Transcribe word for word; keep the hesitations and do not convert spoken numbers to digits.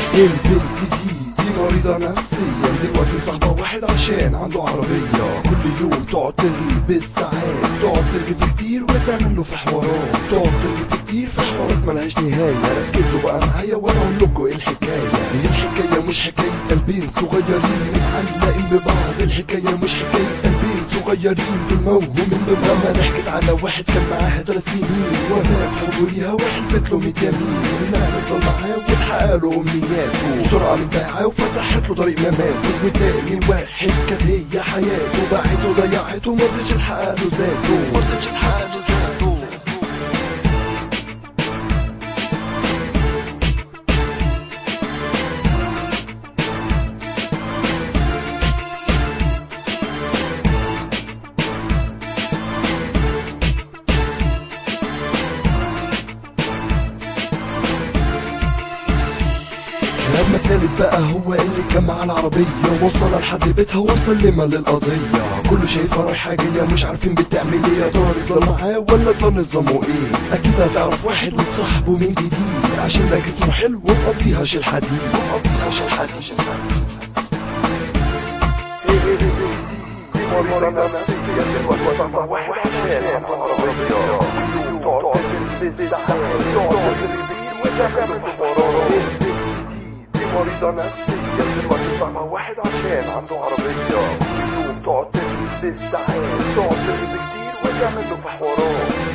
البنت دي دي مريضة نفسيا، دلوقتي مصاحبة واحد عشان عنده عربية. كل يوم تقعد ترغي بالساعات، تقعد ترغي في كتير وتعمل له في حوارات، تقعد ترغي في كتير في حوارات ملهاش نهاية. ركزوا بقى معايا وانا اقول لكم ايه الحكاية. هي الحكاية مش حكاية قلبين صغيرين متعلقين ببعض، الحكاية مش حكاية قلبين صغيرين دول موهومين ببعض. انا حكيت على واحد كان معاها ثلاث سنين، ومات حبه ليها وحلفت له ميت يمين انها تفضل معاه وتحقق له امنياته. بسرعة من بيعاه وفتحت له طريق مماته، وتاني واحد كانت هي حياته، باعته ضيعته مرضتش تحقق له ذاته، مرضتش تحقق له ذاته. لما التالت بقى هو اللي كان معاه العربية، ووصلها لحد بيتها ومسلمة للقضية. كله شايفها رايحة جاية مش عارفين بتعمل ايه، يا ترى تفضل معاه ولا ترى نظامه ايه. اكيد هتعرف واحد وتصاحبه من جديد، عشان ده جسمه حلو ومقضيها شيل حديد، ومقضيها شيل حديد شيل حديد. مريضة نفسية دلوقتي مصاحبة واحد عشان عنده عربية. تقعد تلبس ساعات، تقعد ترغي وتعمل في حوارات. مريضة نفسية دلوقتي مصاحبة واحد عشان عنده عربية. كل يوم تقعد تلبس ساعات، تقعد ترغي كتير وتعمل له في حوارات.